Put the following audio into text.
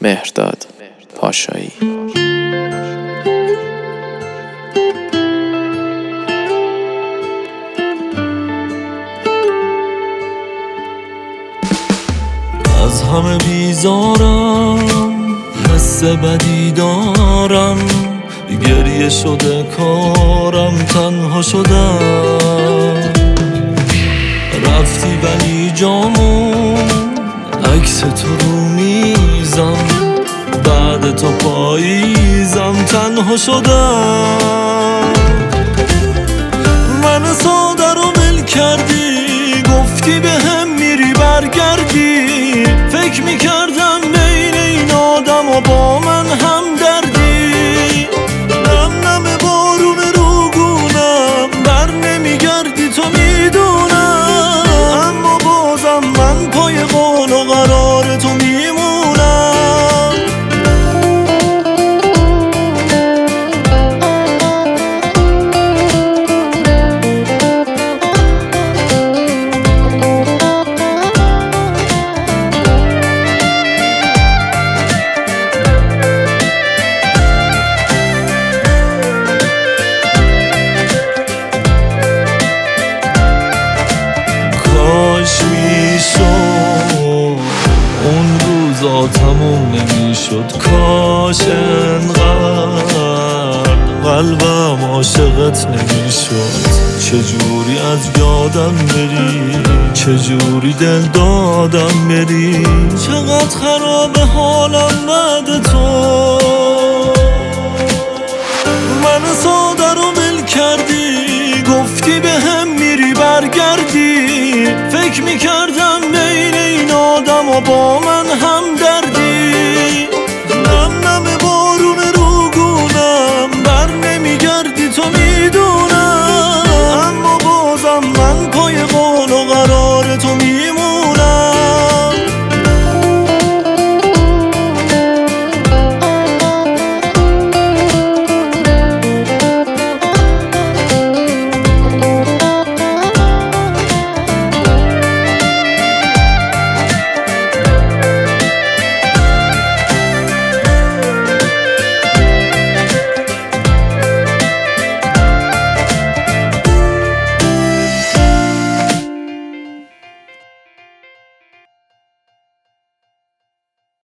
مهرداد پاشایی. از همه بیزارم، حس بدی دارم، گریه شده کارم، تنها شدم. رفتی ولی جامون عکس تو رو میزم، بعد تو پاییزم، تنها شدم. من ساده رو ول کردی، گفتی به هم میری برگردی. فکر میکردم بین این آدم و با من هم دردی. نم نم بارون رو گونم، بر نمیگردی تو میدونم، اما بازم من پای قول و قرار تو میمونم. کاش میشد اون روزا تموم نمیشد، کاش انقدر قلبم عاشقت نمیشد. چجوری از یادم بری، چجوری دل دادم بری، چقدر خراب حالم بعد تو. من ساده رو ول کردی، گفتی به هم میری برگردی. فکر میکردم بین این آدم و با من هم دردی. نم نم بارون رو گونم، بر نمیگردی تو میدونم، اما بازم من پای قول و قرار تو میمونم.